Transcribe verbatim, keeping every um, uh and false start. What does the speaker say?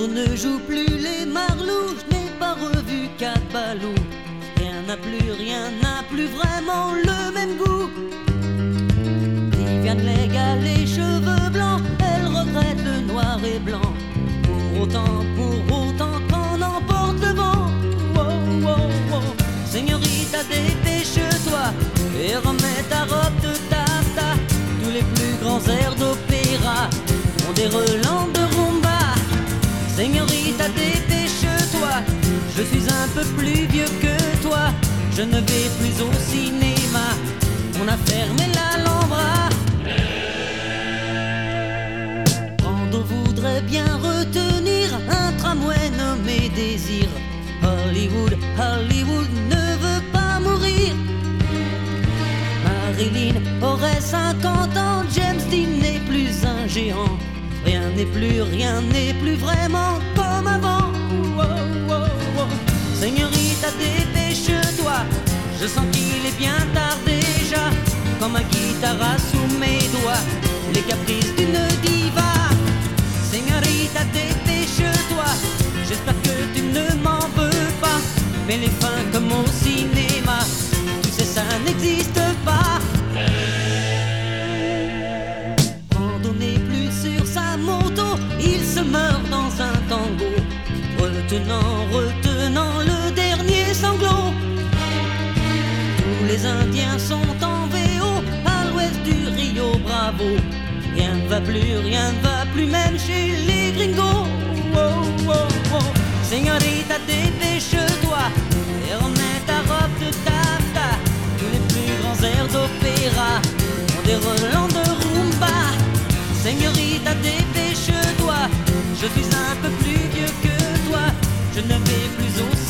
Brando ne joue plus les marlous, je n'ai pas revu quatre balous. Rien n'a plus, rien n'a plus vraiment le même goût. Viviane Légal, les cheveux blancs, elle regrette le noir et blanc. Pour autant, pour autant qu'on emporte le vent. Oh, oh, oh. Señorita, dépêche-toi et remets ta robe de taffetas. Tous les plus grands airs d'opéra ont des relents de rumba. Señorita, dépêche-toi, je suis un peu plus vieux que toi. Je ne vais plus au cinéma, on a fermé l'Alhambra. Brando voudrait bien retenir un tramway nommé Désir. Hollywood, Hollywood ne veut pas mourir. Marilyn aurait cinquante ans, James Dean n'est plus un géant. Rien n'est plus, rien n'est plus vraiment comme avant. Oh, oh, oh. Señorita, dépêche-toi, je sens qu'il est bien tard déjà. Comme un guitare sous mes doigts, les caprices d'une diva. Señorita, dépêche-toi, j'espère que tu ne m'en veux pas. Mais les fins comme au cinéma, tu sais ça n'existe pas. Brando n'est plus sur sa moto, il se meurt dans un tango, retenant, retenant le dernier sanglot. Tous les Indiens sont en V O à l'ouest du Rio Bravo. Rien ne va plus, rien ne va plus même chez les gringos. Oh, oh, oh. Señorita, dépêche-toi et remets ta robe de taffetas. Tous les plus grands airs d'opéra ont des relents de rumba. Señorita, dépêche-toi, je suis un peu plus vieux que toi. Je ne vais plus au